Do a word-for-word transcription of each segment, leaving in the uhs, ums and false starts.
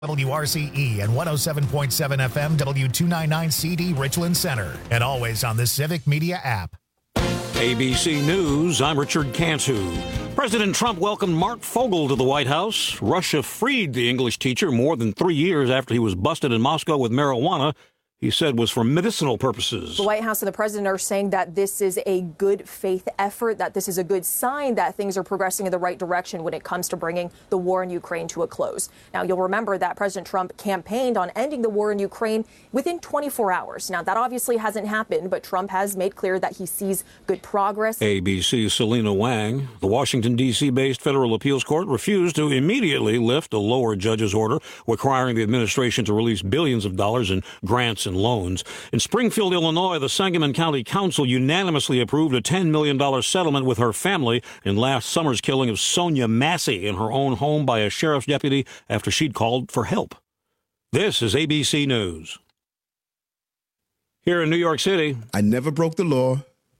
W R C E and one oh seven point seven F M W two ninety-nine C D Richland Center, and always on the Civic Media app. A B C News, I'm Richard Cantu. President Trump welcomed Mark Fogel to the White House. Russia freed the English teacher more than three years after he was busted in Moscow with marijuana he said was for medicinal purposes. The White House and the president are saying that this is a good faith effort, that this is a good sign that things are progressing in the right direction when it comes to bringing the war in Ukraine to a close. Now, you'll remember that President Trump campaigned on ending the war in Ukraine within twenty-four hours. Now, that obviously hasn't happened, but Trump has made clear that he sees good progress. A B C's Selena Wang. The Washington, D C-based federal appeals court refused to immediately lift a lower judge's order requiring the administration to release billions of dollars in grants and loans. In Springfield, Illinois, the Sangamon County Council unanimously approved a ten million dollars settlement with her family in last summer's killing of Sonia Massey in her own home by a sheriff's deputy after she'd called for help. This is A B C News. Here in New York City, I never broke the law,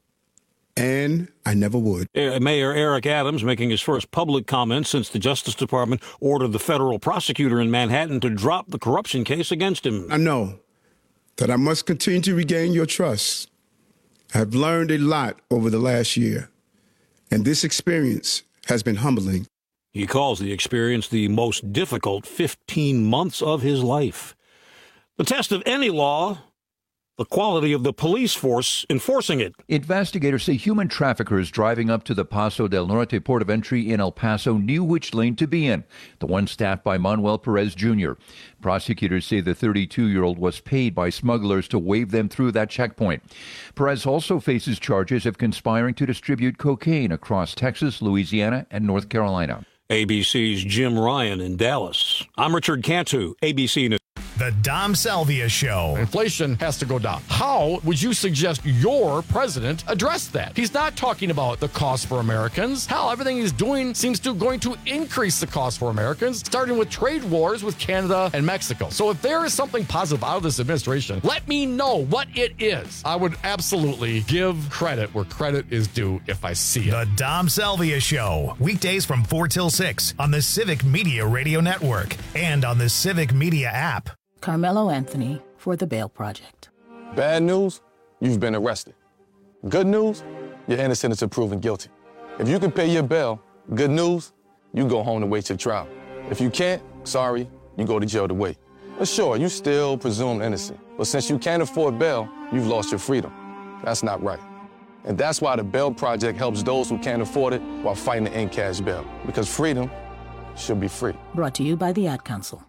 and I never would. Mayor Eric Adams making his first public comment since the Justice Department ordered the federal prosecutor in Manhattan to drop the corruption case against him. I know that I must continue to regain your trust. I've learned a lot over the last year, and this experience has been humbling. He calls the experience the most difficult fifteen months of his life. The test of any law, the quality of the police force enforcing it. Investigators say human traffickers driving up to the Paso del Norte port of entry in El Paso knew which lane to be in, the one staffed by Manuel Perez Junior Prosecutors say the thirty-two-year-old was paid by smugglers to wave them through that checkpoint. Perez also faces charges of conspiring to distribute cocaine across Texas, Louisiana, and North Carolina. A B C's Jim Ryan in Dallas. I'm Richard Cantu, A B C News. The Dom Salvia Show. Inflation has to go down. How would you suggest your president address that? He's not talking about the cost for Americans. Hell, everything he's doing seems to going to increase the cost for Americans, starting with trade wars with Canada and Mexico. So if there is something positive out of this administration, let me know what it is. I would absolutely give credit where credit is due if I see it. The Dom Salvia Show. Weekdays from four till six on the Civic Media Radio Network and on the Civic Media app. Carmelo Anthony for the Bail Project. Bad news, you've been arrested. Good news, you're innocent until proven guilty. If you can pay your bail, good news, you go home to wait your trial. If you can't, sorry, you go to jail to wait. But sure, you still presumed innocent. But since you can't afford bail, you've lost your freedom. That's not right. And that's why the Bail Project helps those who can't afford it while fighting to end cash bail. Because freedom should be free. Brought to you by the Ad Council.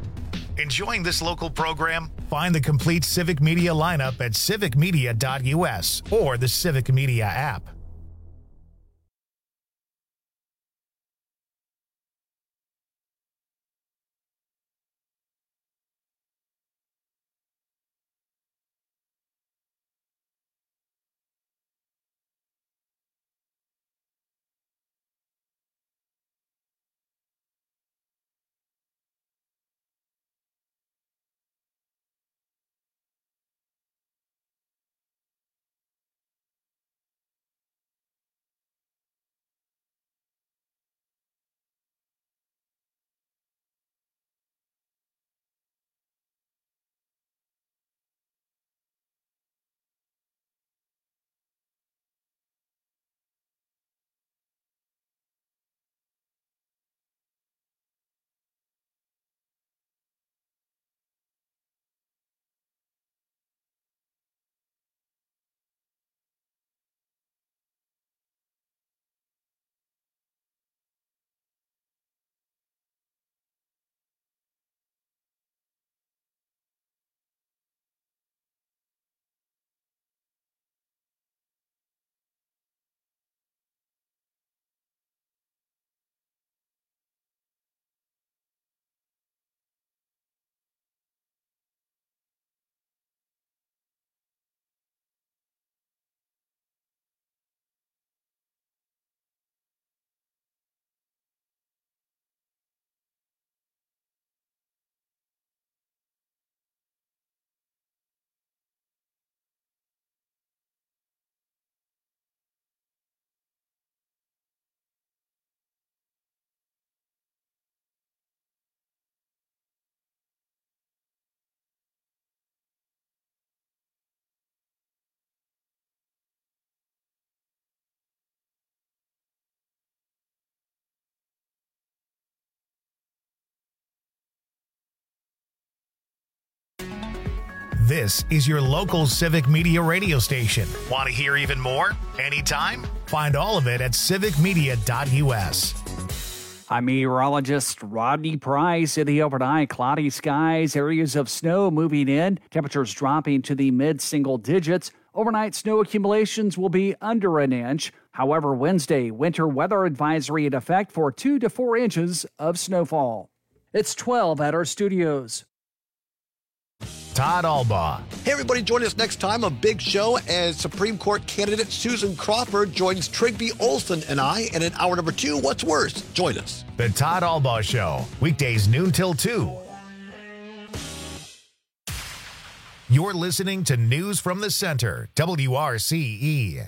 Enjoying this local program? Find the complete Civic Media lineup at civic media dot U S or the Civic Media app. This is your local Civic Media radio station. Want to hear even more? Anytime? Find all of it at civic media dot U S. I'm meteorologist Rodney Price. In the overnight, cloudy skies, areas of snow moving in, temperatures dropping to the mid-single digits. Overnight snow accumulations will be under an inch. However, Wednesday, winter weather advisory in effect for two to four inches of snowfall. It's twelve at our studios. Todd Albaugh. Hey, everybody, join us next time on Big Show as Supreme Court candidate Susan Crawford joins Trigby Olson and I. And in hour number two, What's Worse? Join us. The Todd Albaugh Show, weekdays noon till two. You're listening to News from the Center, W R C E.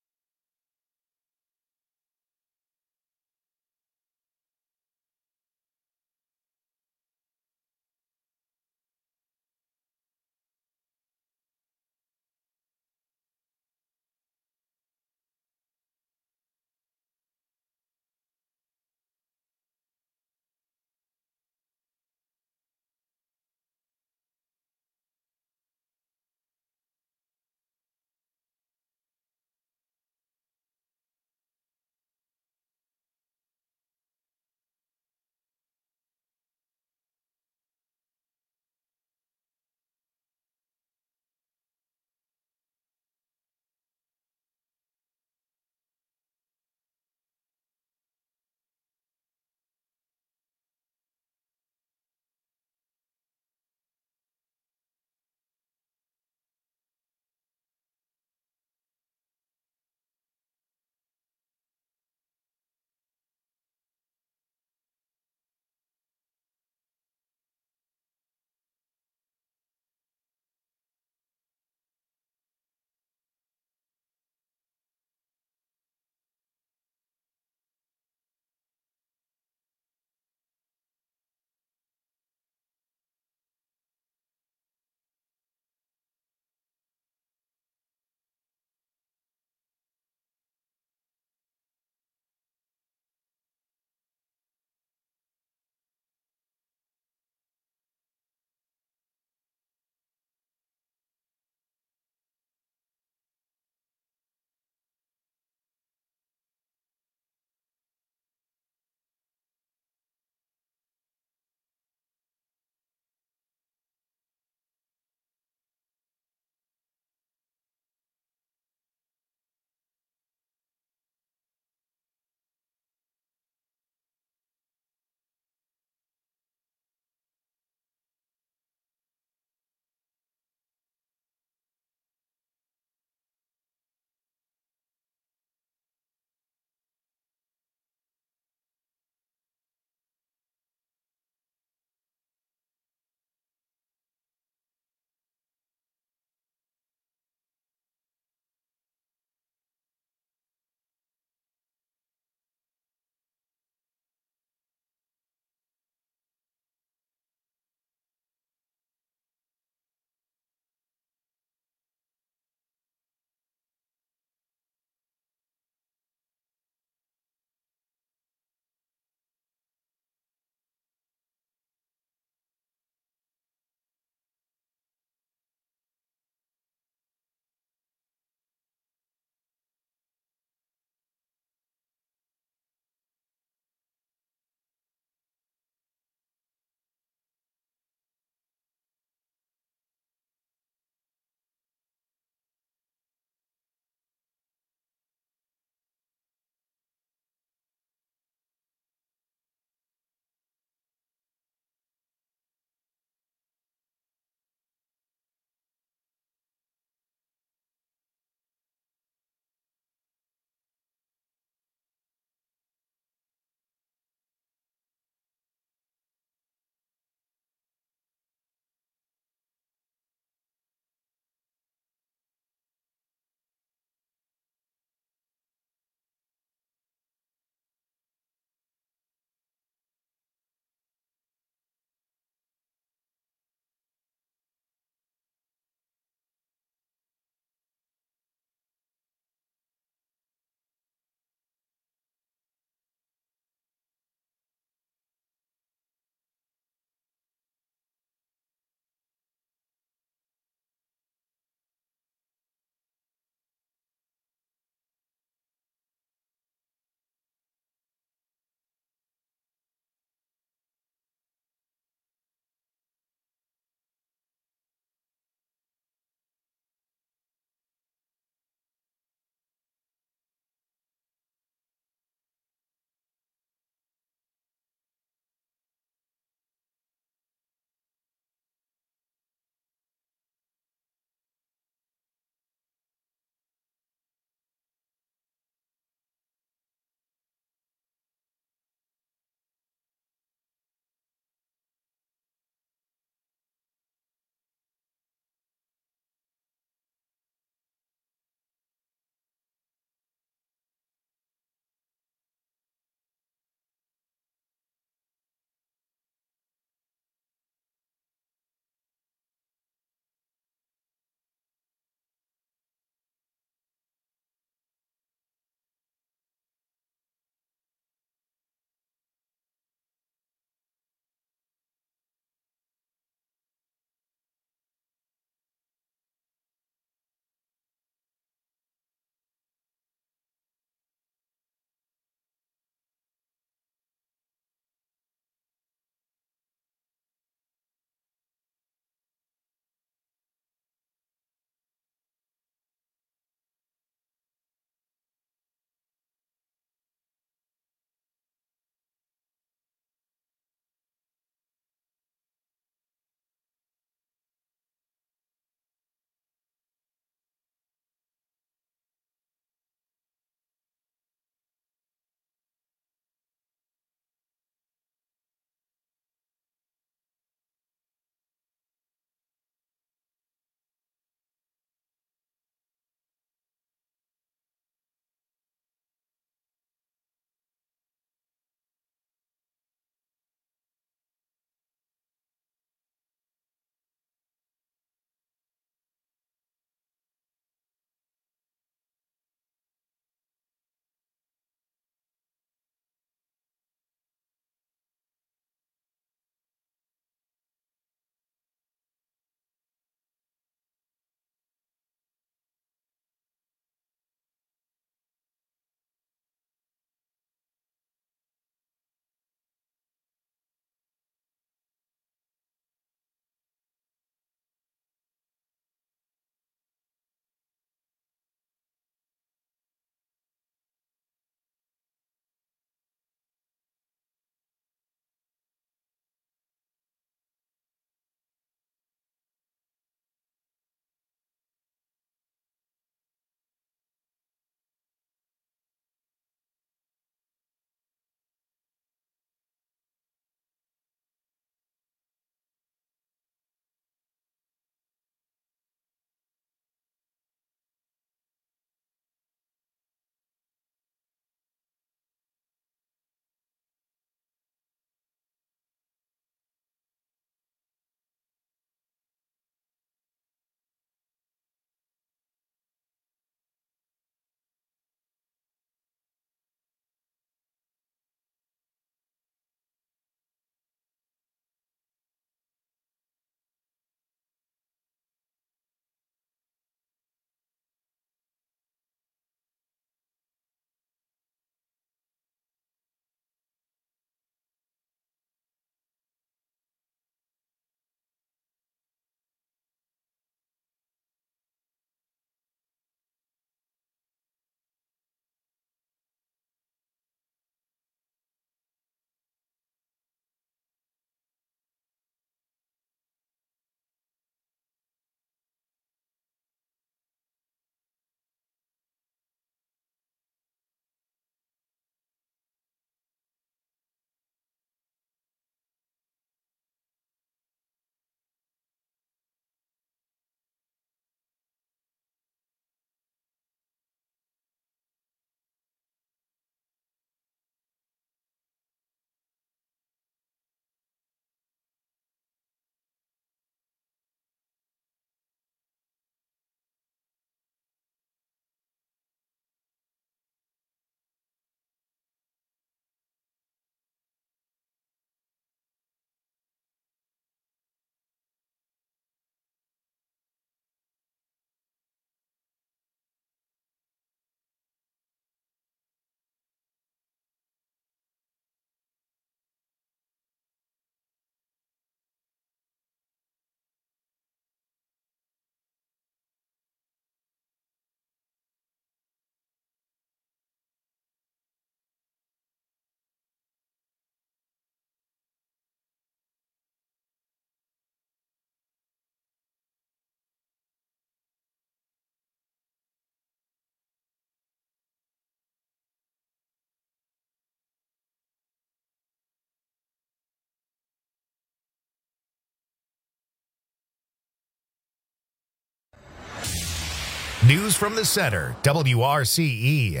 News from the Center, W R C E.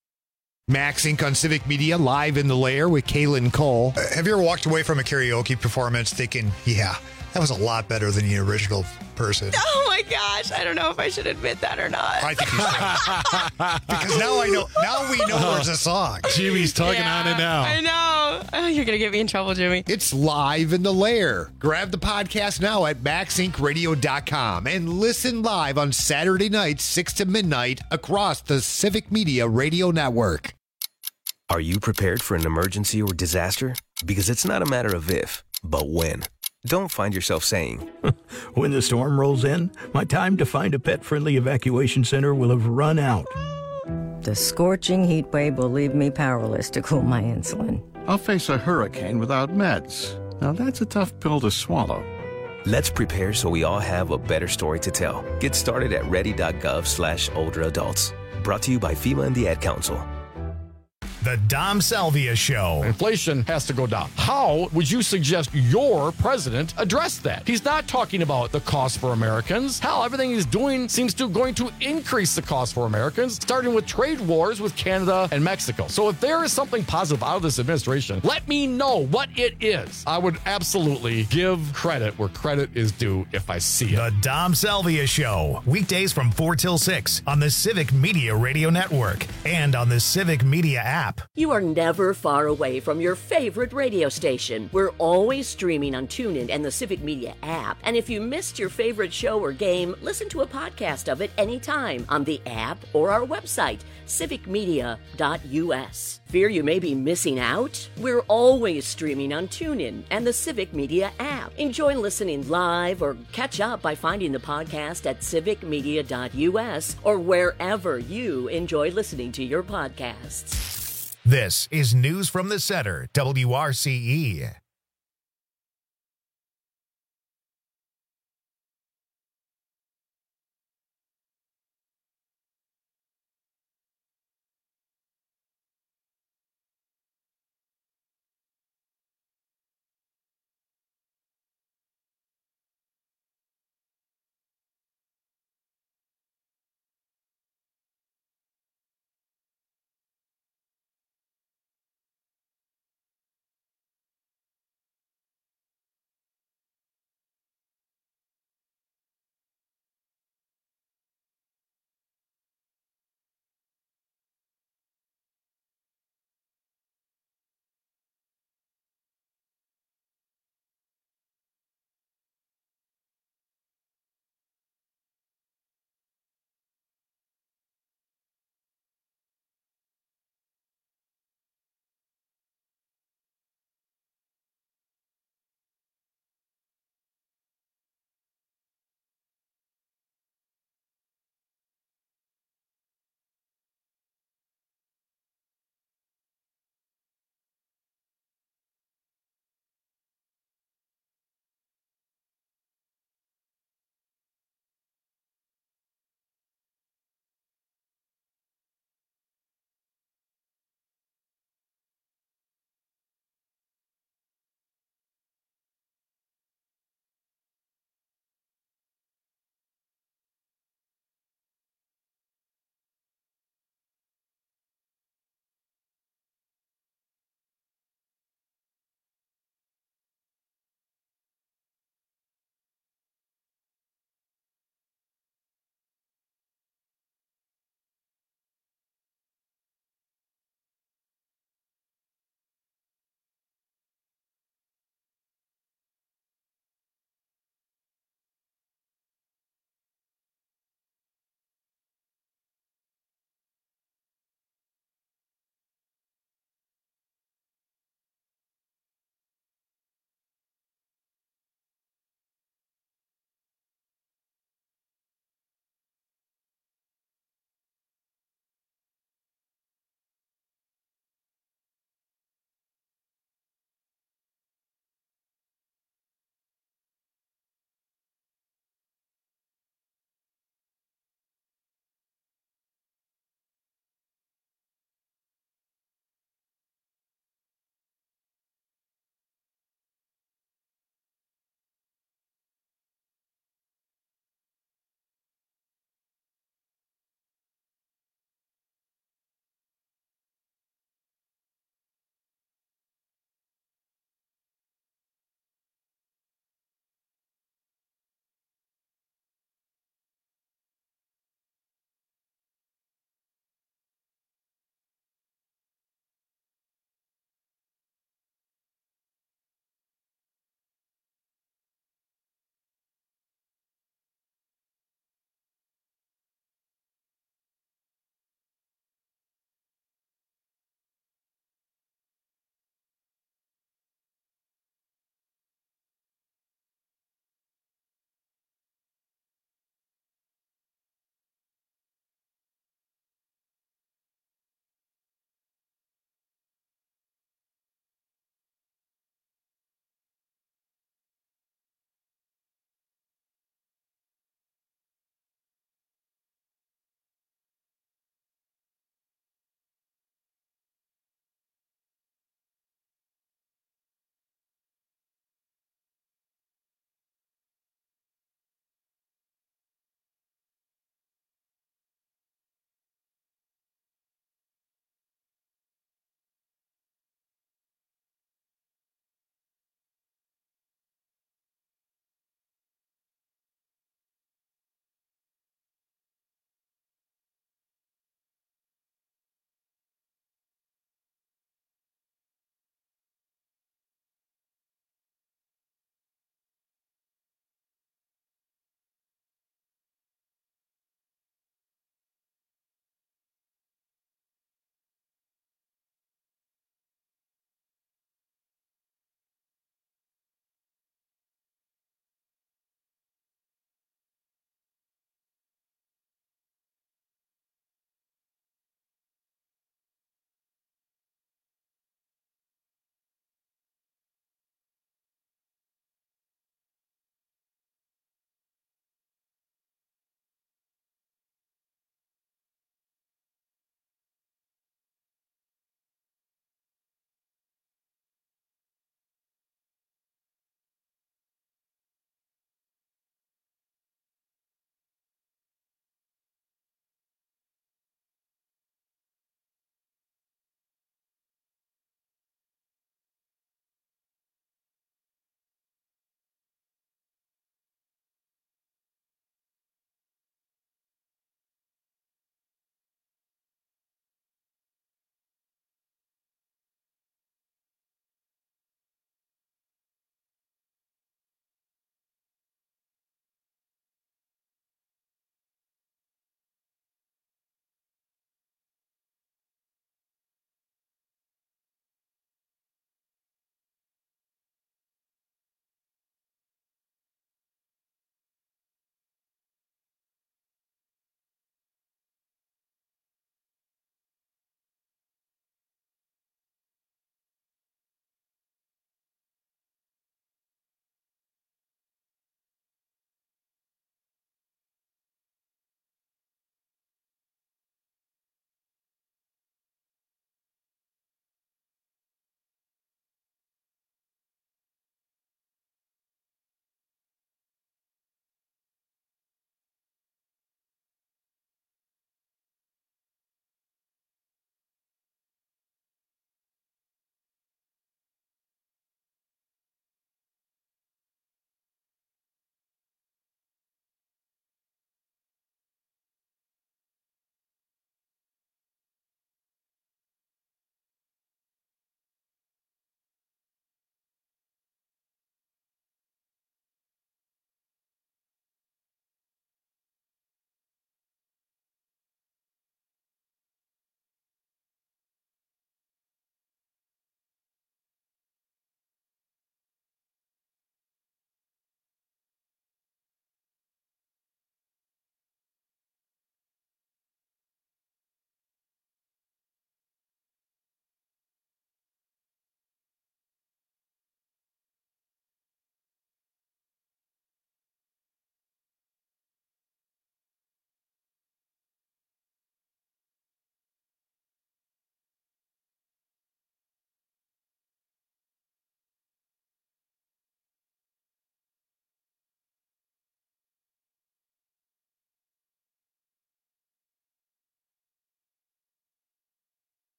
Max Incorporated on Civic Media, live in the lair with Kaylin Cole. Uh, have you ever walked away from a karaoke performance thinking, yeah, that was a lot better than the original person? Oh my gosh, I don't know if I should admit that or not. I think you should. Because now I know, now we know there's a song. Jimmy's tugging Yeah, on it now. I know. Oh, you're going to get me in trouble, Jimmy. It's live in the lair. Grab the podcast now at max inc radio dot com and listen live on Saturday nights, six to midnight, across the Civic Media Radio Network. Are you prepared for an emergency or disaster? Because it's not a matter of if, but when. Don't find yourself saying, when the storm rolls in, my time to find a pet-friendly evacuation center will have run out. The scorching heat wave will leave me powerless to cool my insulin. I'll face a hurricane without meds. Now that's a tough pill to swallow. Let's prepare so we all have a better story to tell. Get started at ready.gov slash older adults. Brought to you by FEMA and the Ad Council. The Dom Salvia Show. Inflation has to go down. How would you suggest your president address that? He's not talking about the cost for Americans. Hell, everything he's doing seems to going to increase the cost for Americans, starting with trade wars with Canada and Mexico. So if there is something positive out of this administration, let me know what it is. I would absolutely give credit where credit is due if I see it. The Dom Salvia Show. Weekdays from four till six on the Civic Media Radio Network and on the Civic Media app. You are never far away from your favorite radio station. We're always streaming on TuneIn and the Civic Media app. And if you missed your favorite show or game, listen to a podcast of it anytime on the app or our website, civic media dot u s. Fear you may be missing out? We're always streaming on TuneIn and the Civic Media app. Enjoy listening live or catch up by finding the podcast at civic media dot u s or wherever you enjoy listening to your podcasts. This is News from the Center, W R C E.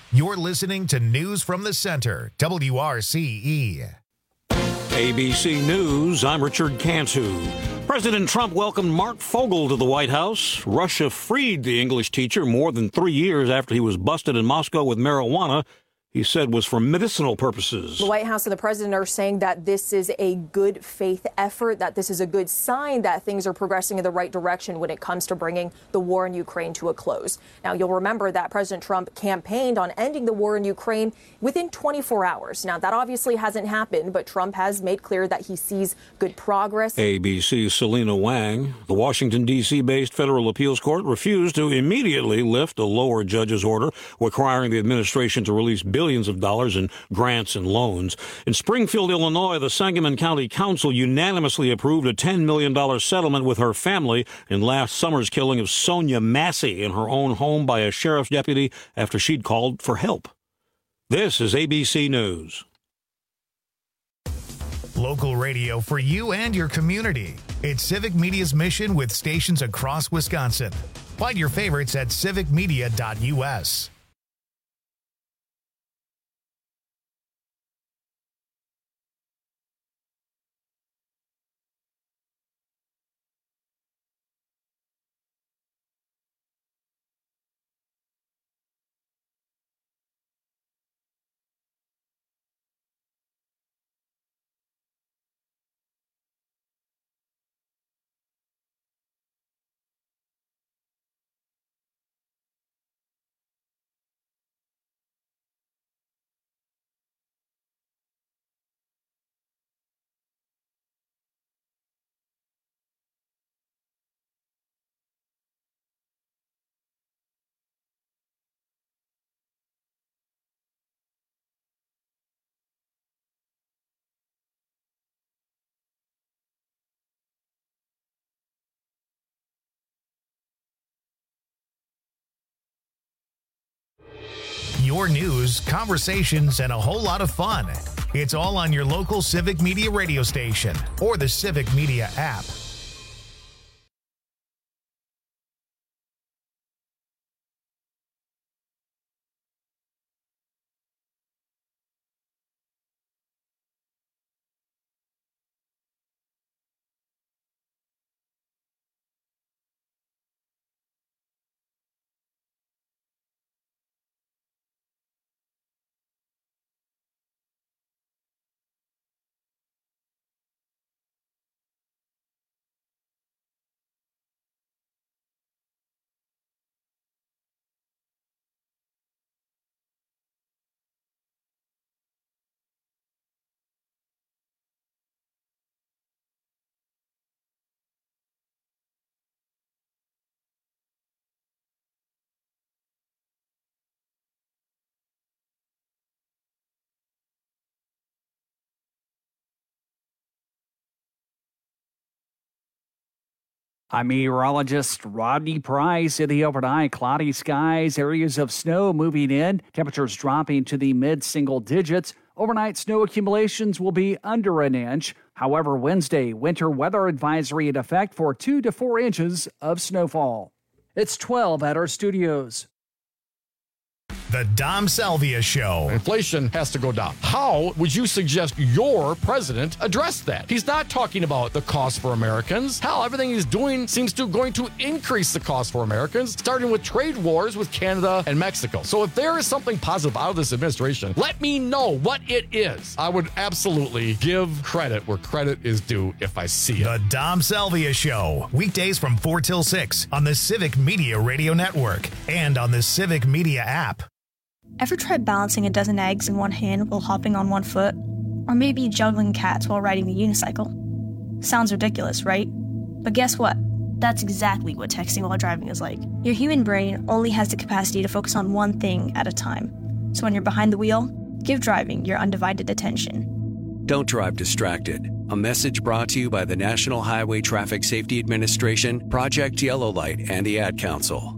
You're listening to News from the Center, W R C E. A B C News, I'm Richard Cantu. President Trump welcomed Mark Fogel to the White House. Russia freed the English teacher more than three years after he was busted in Moscow with marijuana he said was for medicinal purposes. The White House and the president are saying that this is a good faith effort, that this is a good sign that things are progressing in the right direction when it comes to bringing the war in Ukraine to a close. Now, you'll remember that President Trump campaigned on ending the war in Ukraine within twenty-four hours. Now, that obviously hasn't happened, but Trump has made clear that he sees good progress. A B C's Selena Wang, the Washington, D C-based federal appeals court, refused to immediately lift a lower judge's order requiring the administration to release billions of dollars in grants and loans. In Springfield, Illinois, the Sangamon County Council unanimously approved a ten million dollars settlement with her family in last summer's killing of Sonia Massey in her own home by a sheriff's deputy after she'd called for help. This is A B C News. Local radio for you and your community. It's Civic Media's mission with stations across Wisconsin. Find your favorites at civic media dot U S. Your news, conversations, and a whole lot of fun. It's all on your local Civic Media radio station or the Civic Media app. I'm meteorologist Rodney Price. In the overnight, cloudy skies, areas of snow moving in, temperatures dropping to the mid-single digits. Overnight snow accumulations will be under an inch. However, Wednesday, winter weather advisory in effect for two to four inches of snowfall. It's twelve at our studios. The Dom Salvia Show. Inflation has to go down. How would you suggest your president address that? He's not talking about the cost for Americans. Hell, everything he's doing seems to going to increase the cost for Americans, starting with trade wars with Canada and Mexico. So if there is something positive out of this administration, let me know what it is. I would absolutely give credit where credit is due if I see it. The Dom Salvia Show. Weekdays from four till six on the Civic Media Radio Network and on the Civic Media app. Ever tried balancing a dozen eggs in one hand while hopping on one foot? Or maybe juggling cats while riding the unicycle? Sounds ridiculous, right? But guess what? That's exactly what texting while driving is like. Your human brain only has the capacity to focus on one thing at a time. So when you're behind the wheel, give driving your undivided attention. Don't drive distracted. A message brought to you by the National Highway Traffic Safety Administration, Project Yellow Light, and the Ad Council.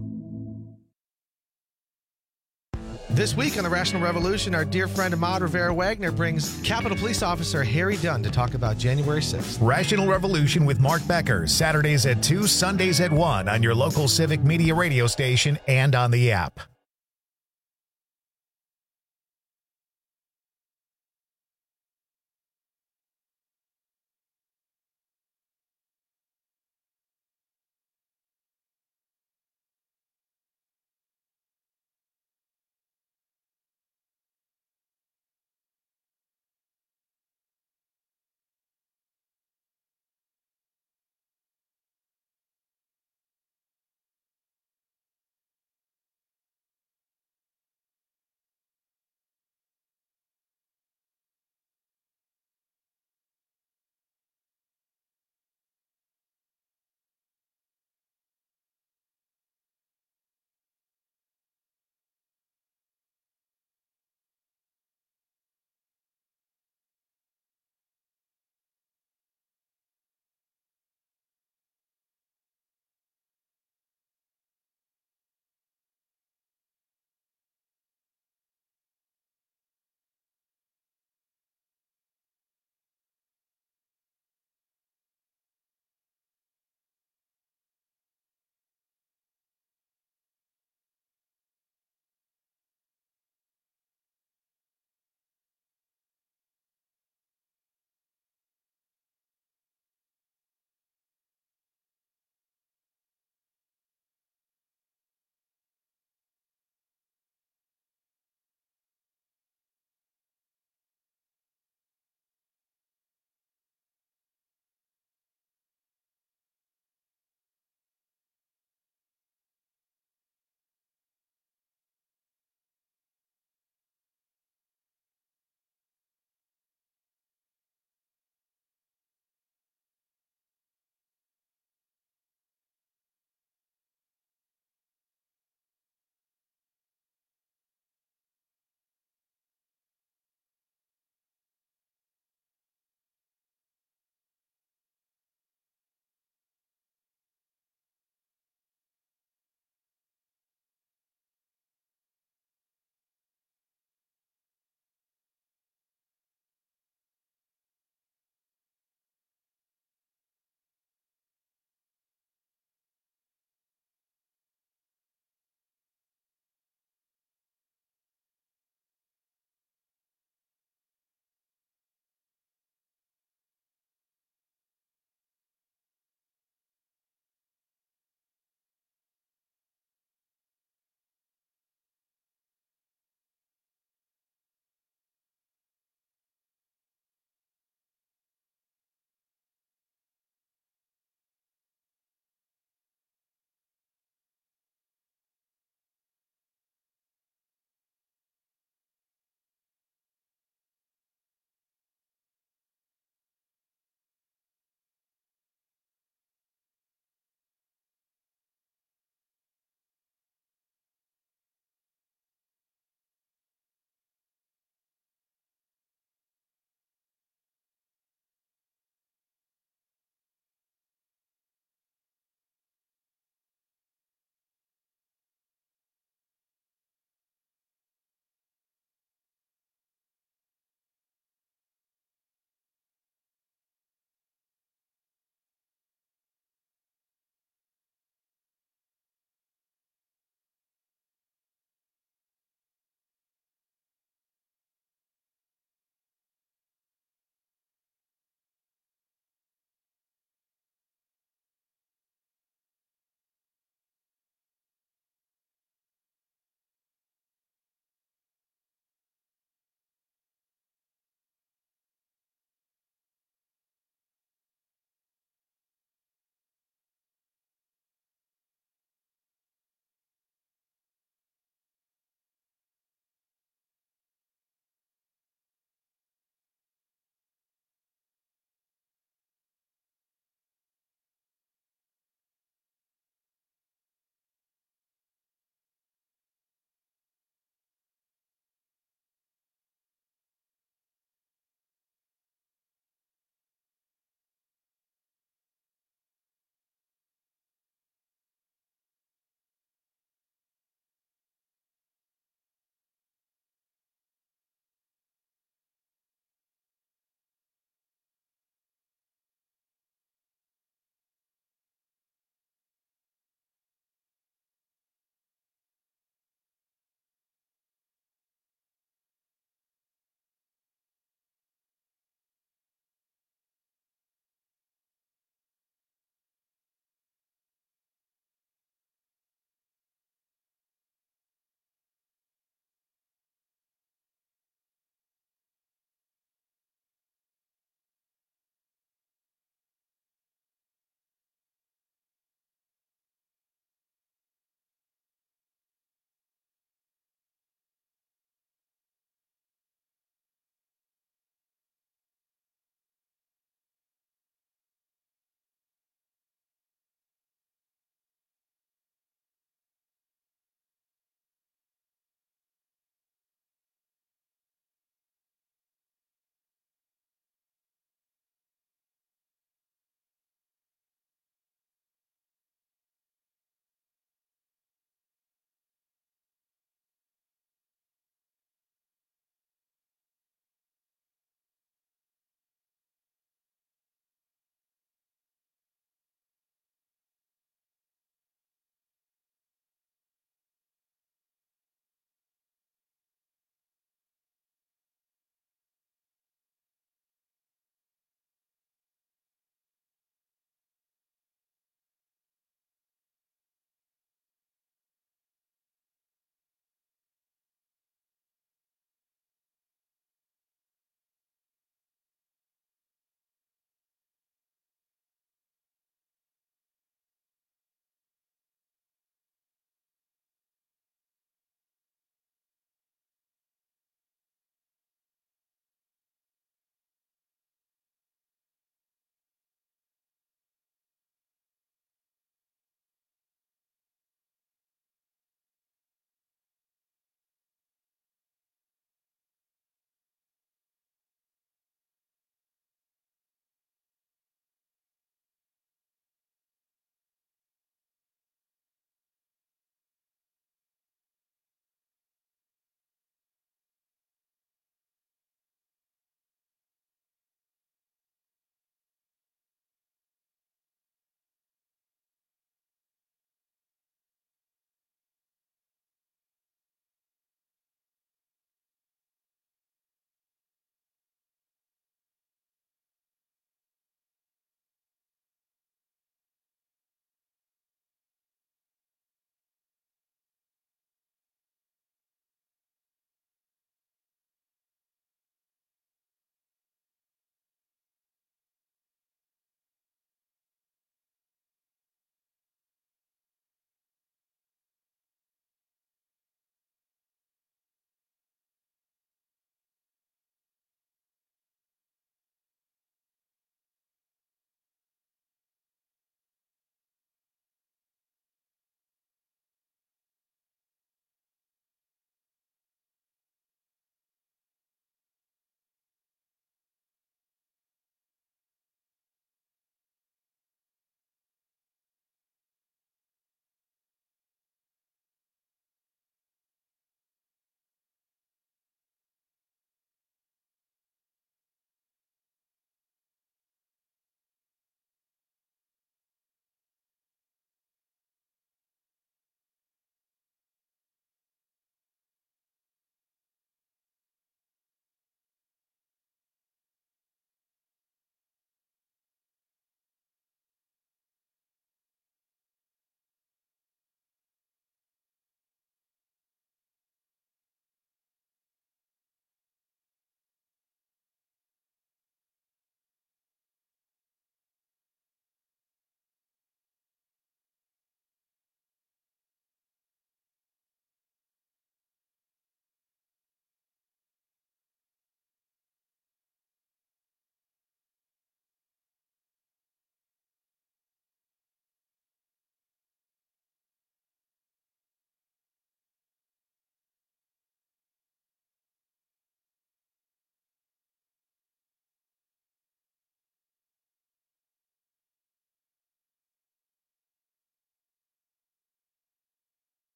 This week on the Rational Revolution, our dear friend Ahmad Rivera-Wagner brings Capitol Police Officer Harry Dunn to talk about January sixth. Rational Revolution with Mark Becker, Saturdays at two, Sundays at one on your local Civic Media radio station and on the app.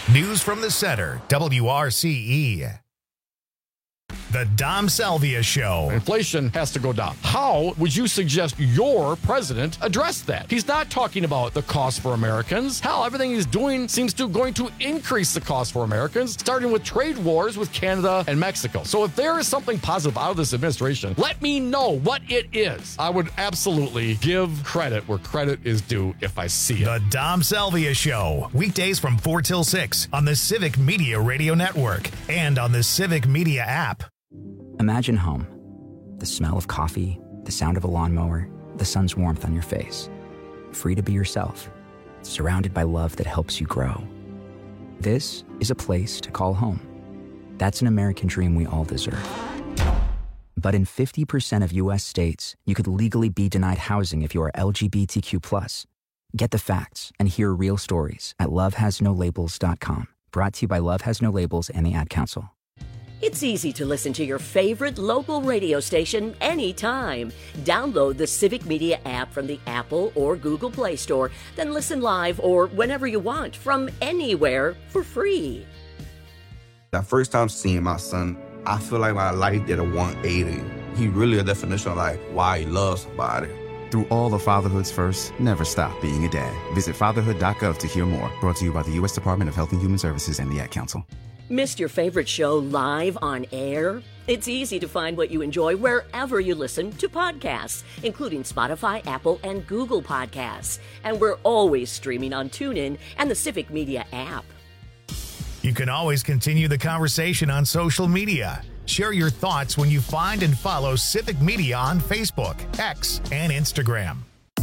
News from the Center, W R C E. The Dom Salvia Show. Inflation has to go down. How would you suggest your president address that? He's not talking about the cost for Americans. Hell, everything he's doing seems to going to increase the cost for Americans, starting with trade wars with Canada and Mexico. So if there is something positive out of this administration, let me know what it is. I would absolutely give credit where credit is due if I see it. The Dom Salvia Show. Weekdays from four till six on the Civic Media Radio Network and on the Civic Media app. Imagine home. The smell of coffee, the sound of a lawnmower, the sun's warmth on your face. Free to be yourself, surrounded by love that helps you grow. This is a place to call home. That's an American dream we all deserve. But in fifty percent of U S states, you could legally be denied housing if you are L G B T Q plus. Get the facts and hear real stories at love has no labels dot com. Brought to you by Love Has No Labels and the Ad Council. It's easy to listen to your favorite local radio station anytime. Download the Civic Media app from the Apple or Google Play Store, then listen live or whenever you want from anywhere for free. That first time seeing my son, I feel like my life did a one eighty. He really a definition of like why he loves somebody. Through all of fatherhood's first, never stop being a dad. Visit fatherhood dot gov to hear more. Brought to you by the U S Department of Health and Human Services and the Ad Council. Missed your favorite show live on air? It's easy to find what you enjoy wherever you listen to podcasts, including Spotify, Apple, and Google Podcasts. And we're always streaming on TuneIn and the Civic Media app. You can always continue the conversation on social media. Share your thoughts when you find and follow Civic Media on Facebook, X, and Instagram.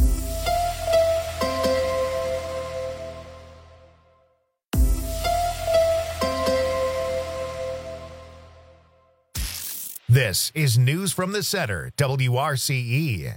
This is News from the Center, W R C E.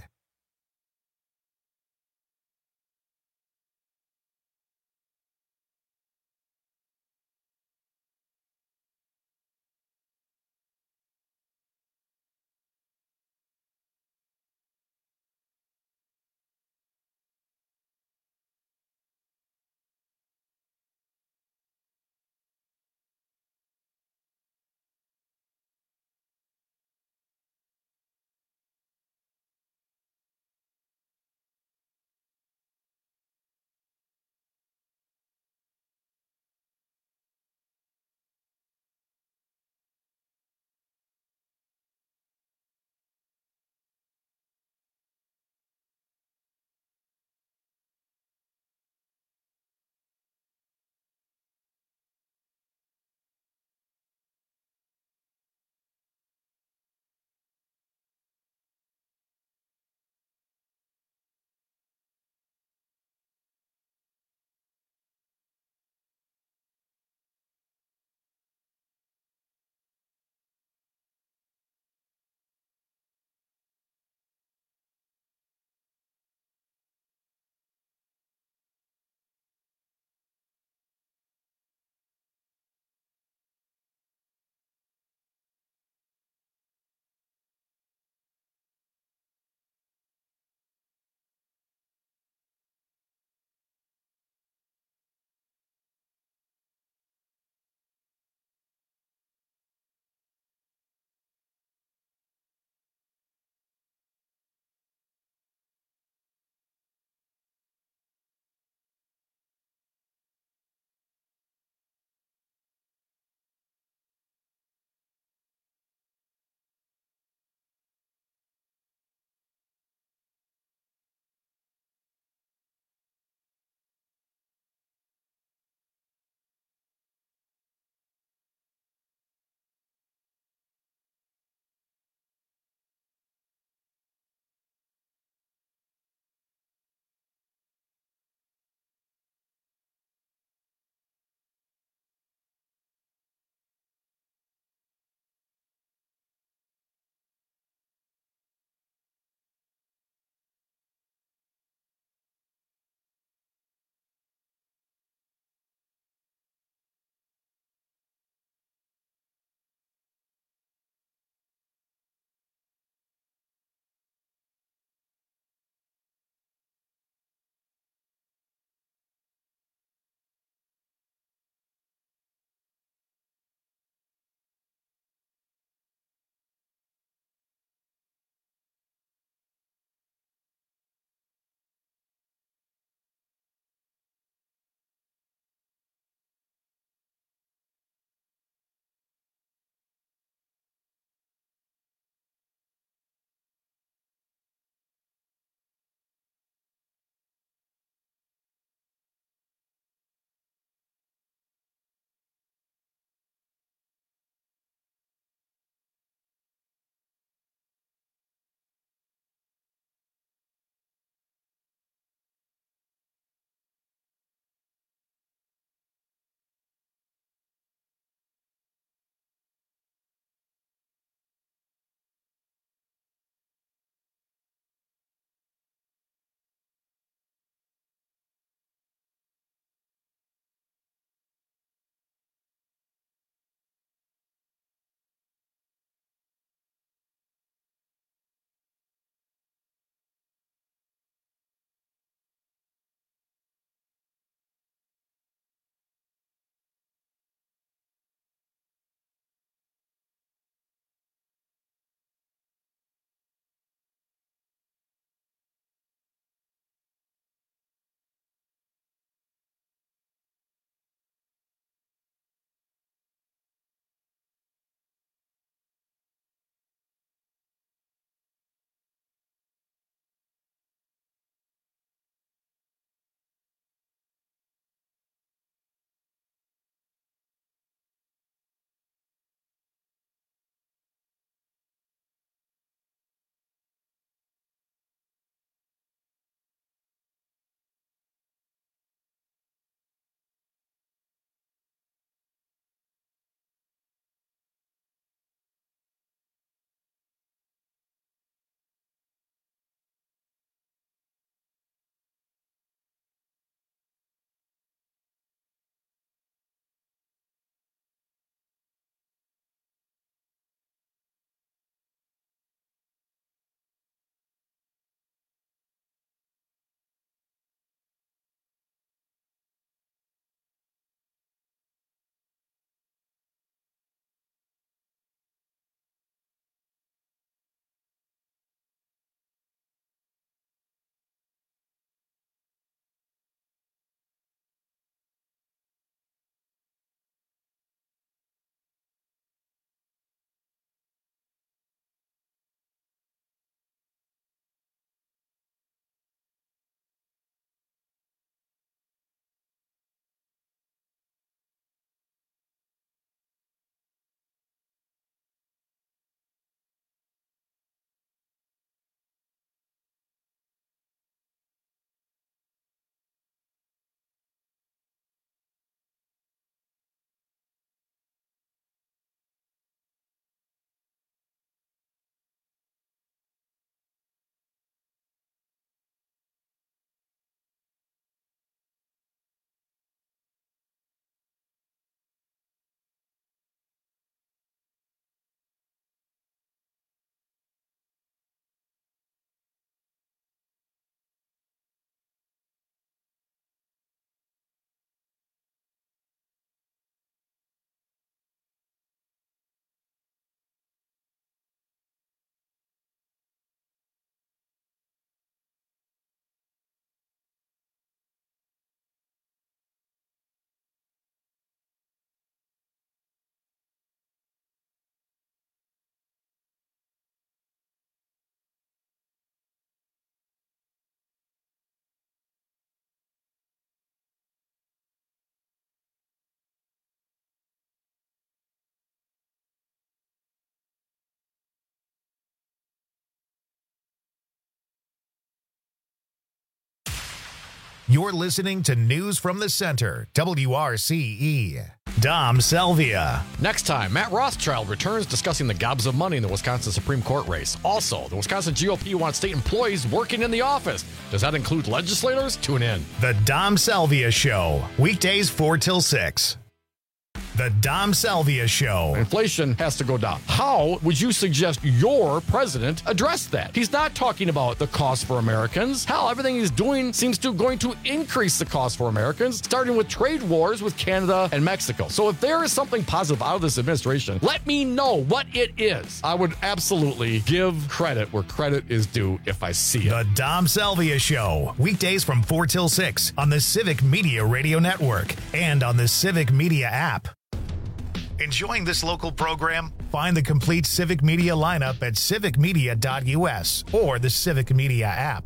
You're listening to News from the Center, W R C E. Dom Salvia. Next time, Matt Rothschild returns discussing the gobs of money in the Wisconsin Supreme Court race. Also, the Wisconsin G O P wants state employees working in the office. Does that include legislators? Tune in. The Dom Salvia Show, weekdays four till six. The Dom Salvia Show. Inflation has to go down. How would you suggest your president address that? He's not talking about the cost for Americans. Hell, everything he's doing seems to going to increase the cost for Americans, starting with trade wars with Canada and Mexico. So if there is something positive out of this administration, let me know what it is. I would absolutely give credit where credit is due if I see it. The Dom Salvia Show, weekdays from four till six on the Civic Media Radio Network and on the Civic Media app. Enjoying this local program? Find the complete Civic Media lineup at civic media dot U S or the Civic Media app.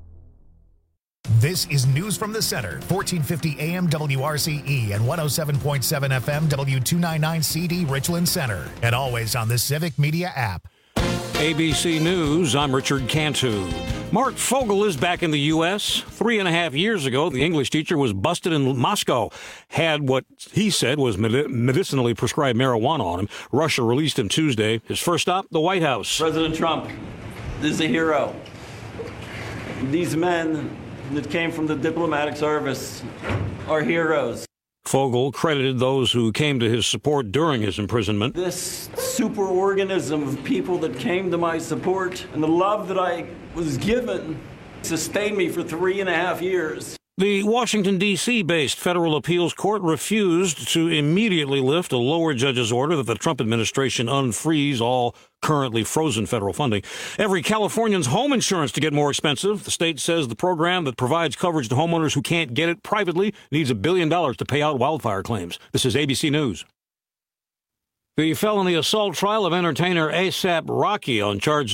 This is News from the Center, fourteen fifty A M W R C E and one oh seven point seven F M W two ninety-nine C D Richland Center, and always on the Civic Media app. A B C News, I'm Richard Cantu. Mark Fogel is back in the U S Three and a half years ago, the English teacher was busted in Moscow, had what he said was medicinally prescribed marijuana on him. Russia released him Tuesday. His first stop, the White House. President Trump is a hero. These men that came from the diplomatic service are heroes. Fogel credited those who came to his support during his imprisonment. This superorganism of people that came to my support and the love that I was given sustained me for three and a half years. The Washington, D C-based federal appeals court refused to immediately lift a lower judge's order that the Trump administration unfreeze all currently frozen federal funding. Every Californian's home insurance to get more expensive. The state says the program that provides coverage to homeowners who can't get it privately needs a billion dollars to pay out wildfire claims. This is A B C News. The felony assault trial of entertainer A$AP Rocky on charges